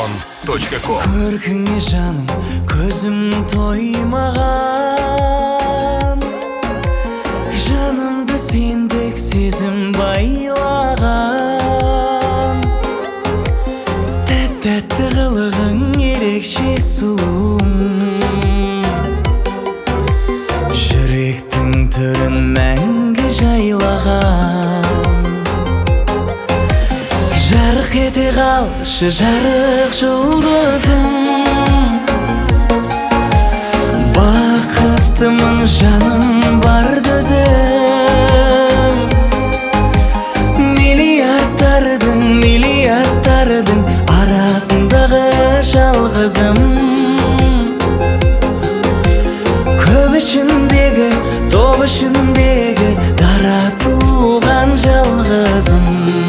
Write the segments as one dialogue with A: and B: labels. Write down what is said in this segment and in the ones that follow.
A: Instagram.com
B: Көркіңе жаным, көзім тоймаған, жанымды сендік сезім байлаған. Тәтті қылығың ерекше сұлуым, жүректің түрін мәңгі жайлаған. Жарық ете қалшы жарық жұлдызым, бақыттымын жаным бар дүзің. Миллиардтардың арасындағы жалғызым, көп ішіндегі, топ ішіндегі дара туған жалғызым.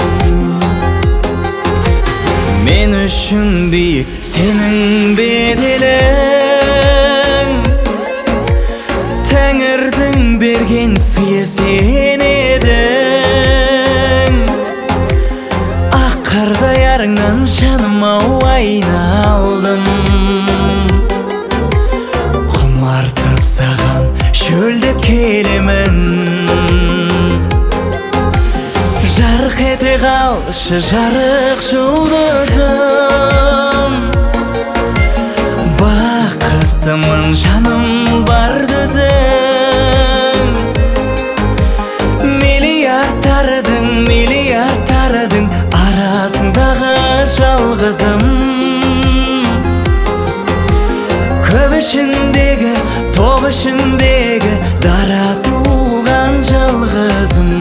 B: Мен үшін биік сенің беделің, Тәңірдің берген сыйы сен едің. Ақ қардай арыңнан жаным-ау айналдым, құмартып саған шөлдеп келемін. Жарық ете қалшы жарық жұлдызым, бақыттымын жаным бар дүзің. Миллиардтардың арасындағы жалғызым, көп ішіндегі, топ ішіндегі дара туған жалғызым.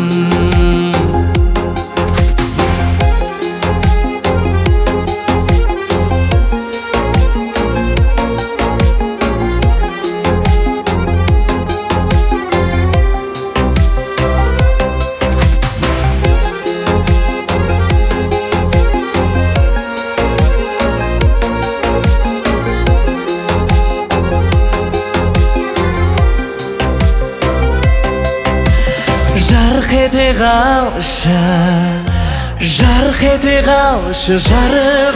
B: Жарық ете қалшы, жарық ете қалшы жарық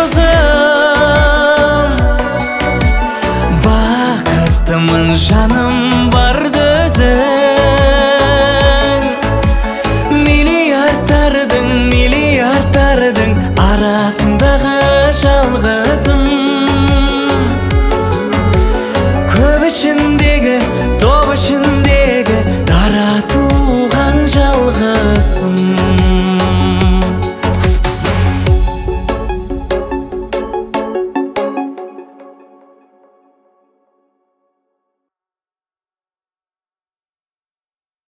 B: жұлдызым, бақыттымын жаным